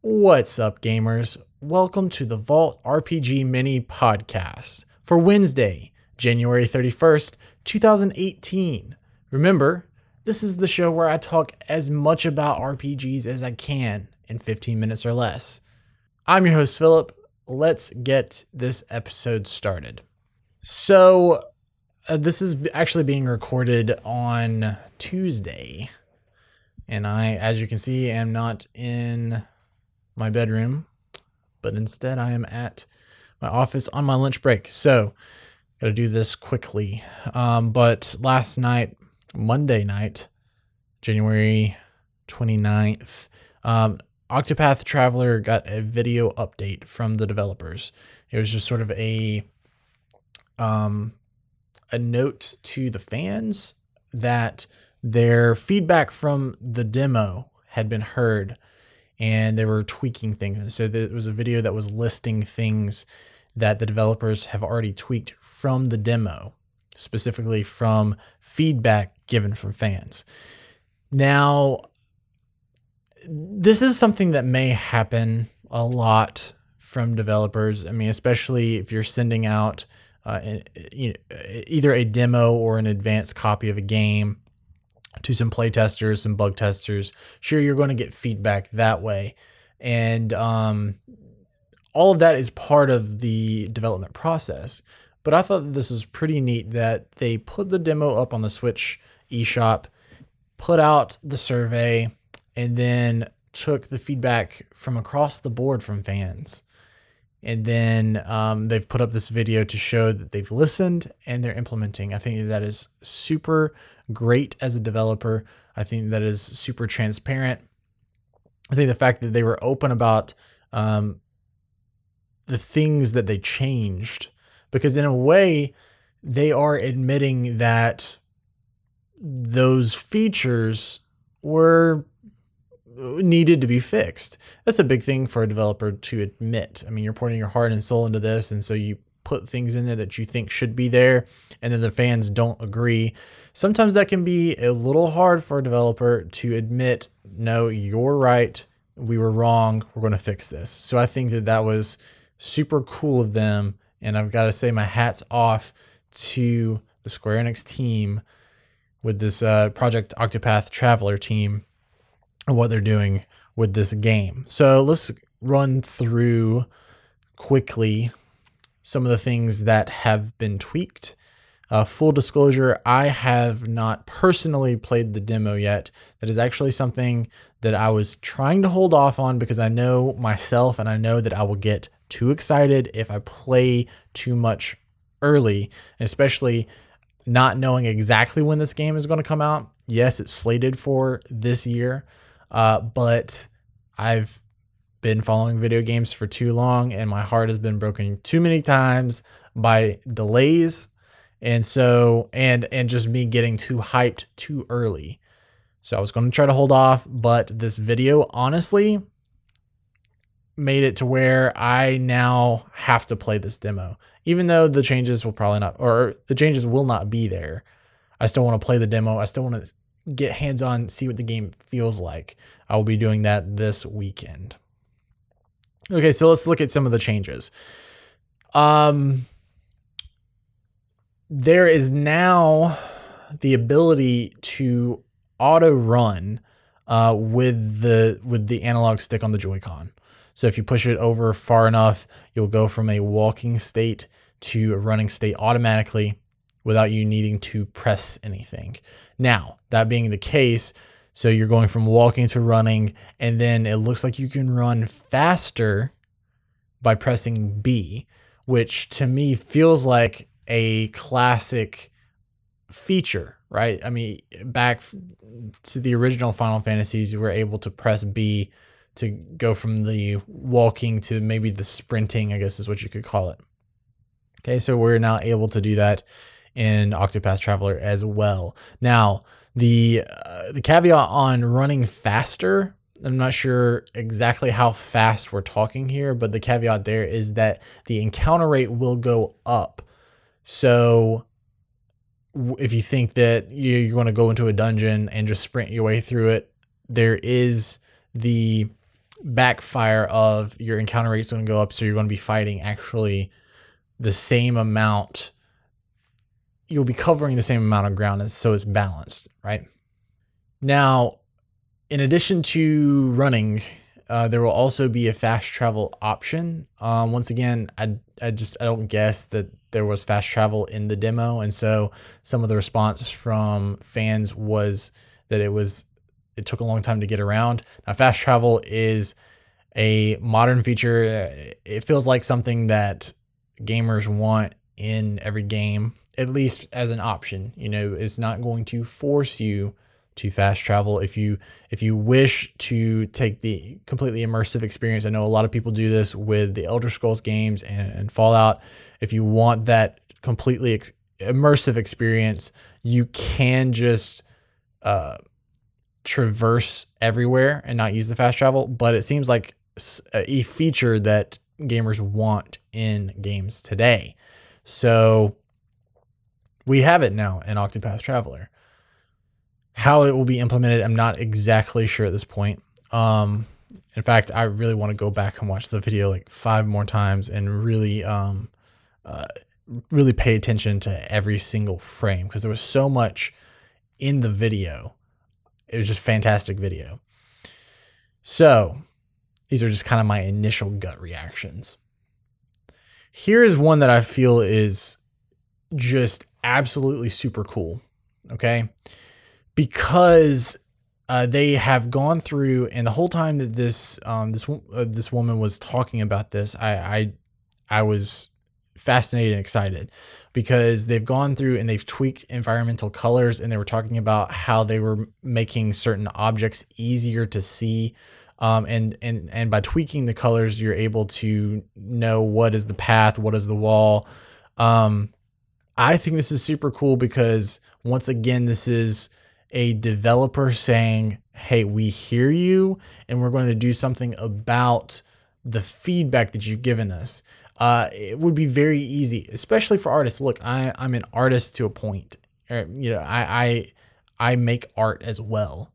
What's up, gamers? Welcome to the Vault RPG Mini Podcast for Wednesday, January 31st, 2018. Remember, this is the show where I talk as much about RPGs as I can in 15 minutes or less. I'm your host, Philip. Let's get this episode started. So, this is actually being recorded on Tuesday, and I, as you can see, am not in my bedroom, but instead I am at my office on my lunch break. So, gotta do this quickly. But last night, Monday night, January 29th, Octopath Traveler got a video update from the developers. It was just sort of a note to the fans that their feedback from the demo had been heard and they were tweaking things. So there was a video that was listing things that the developers have already tweaked from the demo, specifically from feedback given from fans. Now, this is something that may happen a lot from developers. I mean, especially if you're sending out either a demo or an advanced copy of a game to some play testers, some bug testers. Sure, you're going to get feedback that way. And all of that is part of the development process. But I thought this was pretty neat that they put the demo up on the Switch eShop, put out the survey, and then took the feedback from across the board from fans. And then they've put up this video to show that they've listened and they're implementing. I think that is super great as a developer. I think that is super transparent. I think the fact that they were open about the things that they changed, because in a way they are admitting that those features were needed to be fixed. That's a big thing for a developer to admit. I mean, you're putting your heart and soul into this, and so you put things in there that you think should be there, and then the fans don't agree. Sometimes that can be a little hard for a developer to admit, no, you're right, we were wrong, we're going to fix this. So I think that that was super cool of them, and I've got to say my hat's off to the Square Enix team with this Project Octopath Traveler team and what they're doing with this game. So let's run through quickly some of the things that have been tweaked. Full disclosure, I have not personally played the demo yet. That is actually something that I was trying to hold off on because I know myself and I know that I will get too excited if I play too much early, especially not knowing exactly when this game is going to come out. Yes, it's slated for this year. But I've been following video games for too long and my heart has been broken too many times by delays. And so, and just me getting too hyped too early. So I was going to try to hold off, but this video honestly made it to where I now have to play this demo, even though the changes will probably not, or the changes will not be there. I still want to play the demo. I still want to get hands-on, see what the game feels like. I will be doing that this weekend. Okay, so let's look at some of the changes. There is now the ability to auto-run with the analog stick on the Joy-Con. So if you push it over far enough, you'll go from a walking state to a running state automatically without you needing to press anything. Now, that being the case, so you're going from walking to running, and then it looks like you can run faster by pressing B, which to me feels like a classic feature, right? I mean, back to the original Final Fantasies, you were able to press B to go from the walking to maybe the sprinting, I guess is what you could call it. Okay, so we're now able to do that in Octopath Traveler as well. Now, the caveat on running faster, I'm not sure exactly how fast we're talking here, but the caveat there is that the encounter rate will go up. So if you think that you're going to go into a dungeon and just sprint your way through it, there is the backfire of your encounter rate is going to go up, so you're going to be fighting actually the same amount. You'll be covering the same amount of ground, so it's balanced, right? Now, in addition to running, there will also be a fast travel option. Once again, I don't guess that there was fast travel in the demo, and so some of the response from fans was that it took a long time to get around. Now, fast travel is a modern feature. It feels like something that gamers want in every game, at least as an option. You know, it's not going to force you to fast travel. If you wish to take the completely immersive experience, I know a lot of people do this with the Elder Scrolls games and Fallout. If you want that completely immersive experience, you can just traverse everywhere and not use the fast travel. But it seems like a feature that gamers want in games today. So we have it now in Octopath Traveler. How it will be implemented, I'm not exactly sure at this point. In fact, I really want to go back and watch the video like 5 more times and really pay attention to every single frame, because there was so much in the video. It was just fantastic video. So these are just kind of my initial gut reactions. Here is one that I feel is just absolutely super cool. Okay. Because they have gone through, and the whole time that this woman was talking about this, I was fascinated and excited, because they've gone through and they've tweaked environmental colors, and they were talking about how they were making certain objects easier to see, and by tweaking the colors, you're able to know what is the path, what is the wall. I think this is super cool, because once again, this is a developer saying, hey, we hear you, and we're going to do something about the feedback that you've given us. It would be very easy, especially for artists. Look, I'm an artist to a point. You know, I make art as well.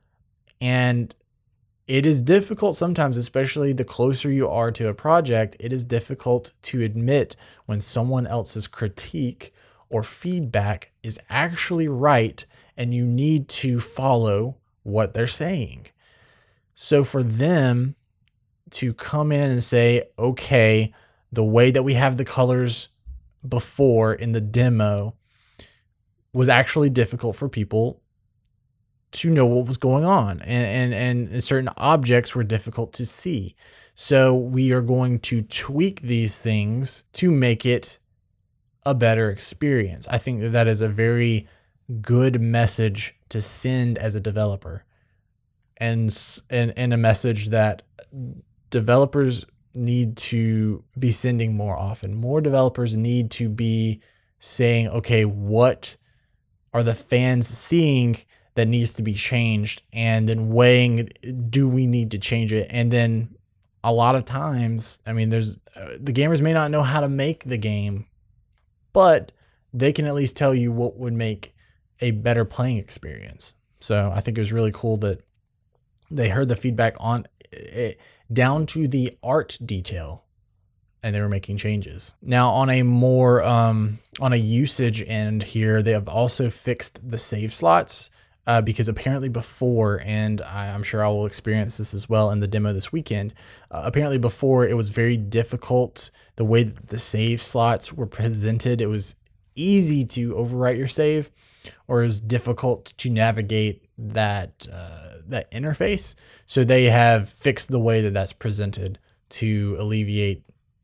And it is difficult sometimes, especially the closer you are to a project, it is difficult to admit when someone else's critique or feedback is actually right, and you need to follow what they're saying. So for them to come in and say, okay, the way that we have the colors before in the demo was actually difficult for people to know what was going on, and certain objects were difficult to see. So we are going to tweak these things to make it a better experience. I think that is a very good message to send as a developer, and a message that developers need to be sending more often. More developers need to be saying, okay, what are the fans seeing that needs to be changed, and then weighing, do we need to change it? And then a lot of times, I mean, the gamers may not know how to make the game, but they can at least tell you what would make a better playing experience. So I think it was really cool that they heard the feedback on it down to the art detail, and they were making changes. Now, on a more on a usage end here, they have also fixed the save slots, because apparently before, and I'm sure I will experience this as well in the demo this weekend, apparently before it was very difficult the way that the save slots were presented. It was easy to overwrite your save, or it was difficult to navigate that interface. So they have fixed the way that that's presented to alleviate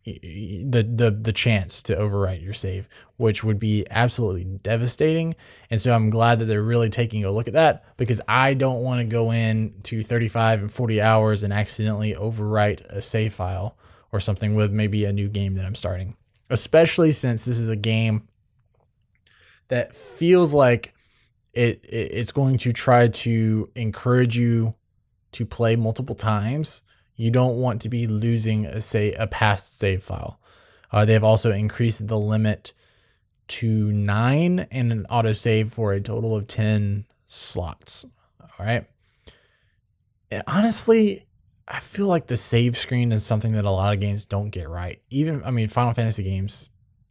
the chance to overwrite your save, which would be absolutely devastating. And so I'm glad that they're really taking a look at that, because I don't want to go in to 35 and 40 hours and accidentally overwrite a save file or something with maybe a new game that I'm starting, especially since this is a game that feels like it's going to try to encourage you to play multiple times. You don't want to be losing a past save file. They have also increased the limit to 9 and an autosave for a total of 10 slots. All right. And honestly, I feel like the save screen is something that a lot of games don't get right. Even, I mean, Final Fantasy games.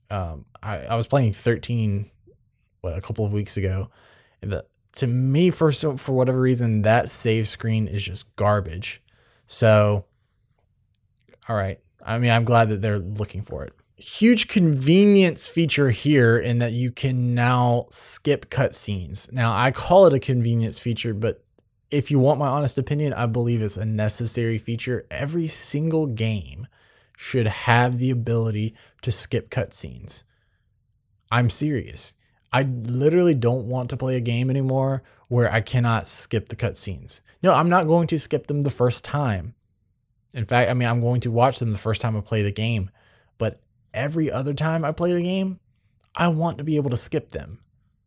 I was playing 13, a couple of weeks ago. To me, for whatever reason, that save screen is just garbage. So, all right. I mean, I'm glad that they're looking for it. Huge convenience feature here in that you can now skip cutscenes. Now, I call it a convenience feature, but if you want my honest opinion, I believe it's a necessary feature. Every single game should have the ability to skip cutscenes. I'm serious. I literally don't want to play a game anymore where I cannot skip the cutscenes. No, I'm not going to skip them the first time. In fact, I mean, I'm going to watch them the first time I play the game. But every other time I play the game, I want to be able to skip them.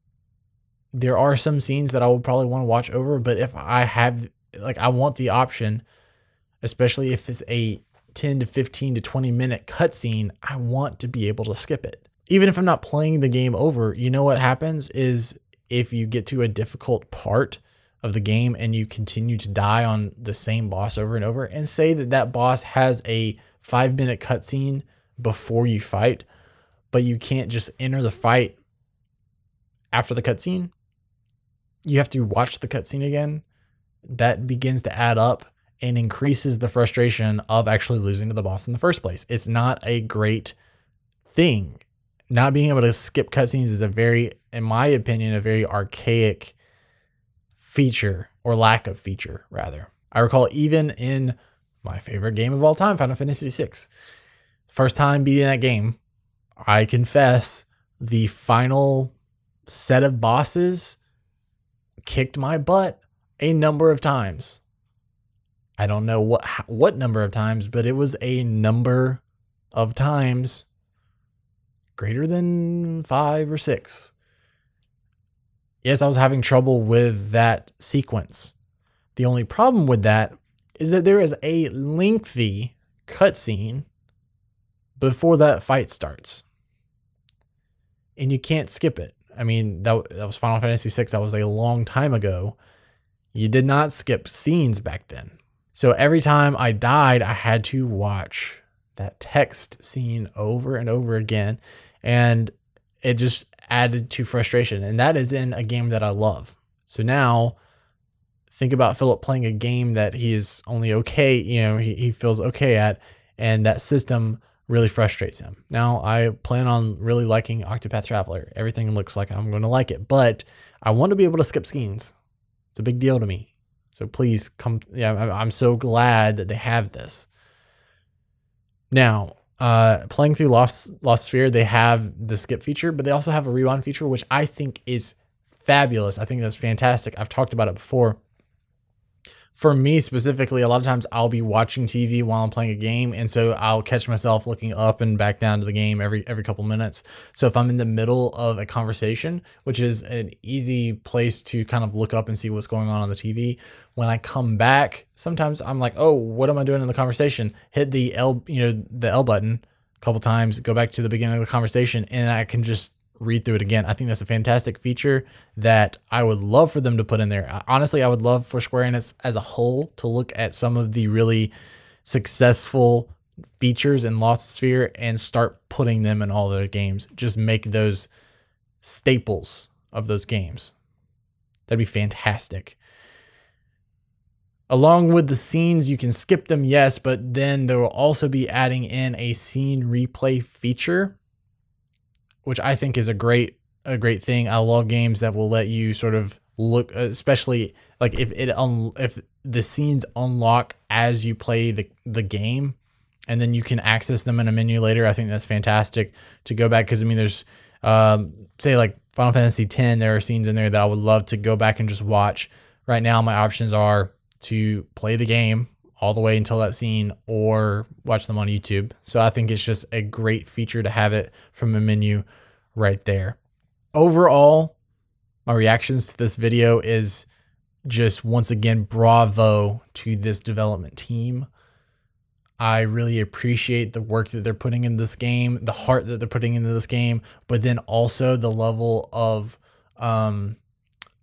There are some scenes that I will probably want to watch over, but if I have, I want the option, especially if it's a 10 to 15 to 20 minute cutscene, I want to be able to skip it. Even if I'm not playing the game over, you know what happens is if you get to a difficult part of the game and you continue to die on the same boss over and over, and say that boss has a 5-minute cutscene before you fight, but you can't just enter the fight after the cutscene, you have to watch the cutscene again. That begins to add up and increases the frustration of actually losing to the boss in the first place. It's not a great thing. Not being able to skip cutscenes is in my opinion, a very archaic feature, or lack of feature, rather. I recall even in my favorite game of all time, Final Fantasy VI, first time beating that game, I confess the final set of bosses kicked my butt a number of times. I don't know what number of times, but it was a number of times, greater than 5 or 6. Yes, I was having trouble with that sequence. The only problem with that is that there is a lengthy cutscene before that fight starts, and you can't skip it. I mean, that was Final Fantasy VI. That was a long time ago. You did not skip scenes back then. So every time I died, I had to watch that text scene over and over again. And it just added to frustration. And that is in a game that I love. So now think about Philip playing a game that he is only okay, he feels okay at, and that system really frustrates him. Now, I plan on really liking Octopath Traveler. Everything looks like I'm going to like it, but I want to be able to skip scenes. It's a big deal to me. So please come. Yeah, I'm so glad that they have this. Now, playing through Lost Sphere, they have the skip feature, but they also have a rewind feature, which I think is fabulous. I think that's fantastic. I've talked about it before. For me specifically, a lot of times I'll be watching TV while I'm playing a game, and so I'll catch myself looking up and back down to the game every couple minutes. So if I'm in the middle of a conversation, which is an easy place to kind of look up and see what's going on the TV, when I come back, sometimes I'm like, oh, what am I doing in the conversation? Hit the L button a couple times, go back to the beginning of the conversation, and I can just read through it again. I think that's a fantastic feature that I would love for them to put in there. Honestly, I would love for Square Enix as a whole to look at some of the really successful features in Lost Sphere and start putting them in all their games. Just make those staples of those games. That'd be fantastic. Along with the scenes, you can skip them, yes, but then they will also be adding in a scene replay feature, which I think is a great thing. I love games that will let you sort of look, especially like if the scenes unlock as you play the game, and then you can access them in a menu later. I think that's fantastic to go back, because I mean, there's say like Final Fantasy X, there are scenes in there that I would love to go back and just watch. Right now, my options are to play the game all the way until that scene, or watch them on YouTube. So I think it's just a great feature to have it from a menu right there. Overall, my reactions to this video is just, once again, bravo to this development team. I really appreciate the work that they're putting in this game, the heart that they're putting into this game, but then also the level of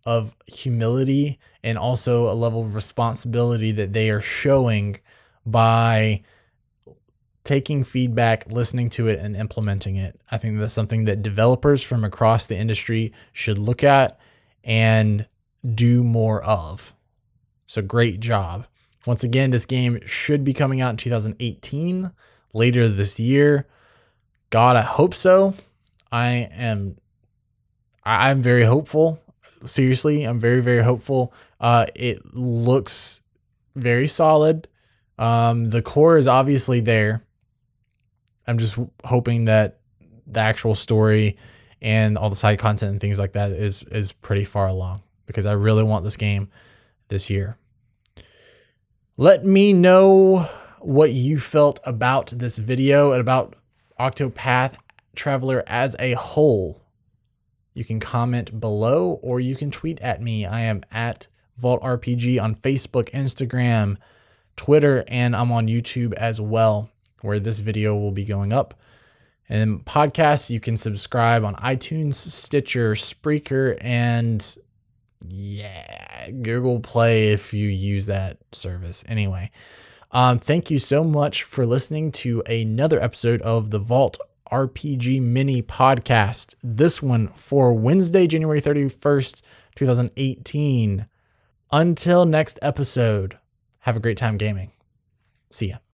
of humility and also a level of responsibility that they are showing by taking feedback, listening to it, and implementing it. I think that's something that developers from across the industry should look at and do more of. So great job. Once again, this game should be coming out in 2018, later this year. God, I hope so. I'm very hopeful. Seriously, I'm very, very hopeful. It looks very solid. The core is obviously there. I'm just hoping that the actual story and all the side content and things like that is pretty far along, because I really want this game this year. Let me know what you felt about this video and about Octopath Traveler as a whole. You can comment below or you can tweet at me. I am at Vault RPG on Facebook, Instagram, Twitter, and I'm on YouTube as well, where this video will be going up. And podcasts, you can subscribe on iTunes, Stitcher, Spreaker, and Google Play if you use that service. Anyway, thank you so much for listening to another episode of the Vault RPG mini podcast. This one for Wednesday, January 31st, 2018. Until next episode, have a great time gaming. See ya.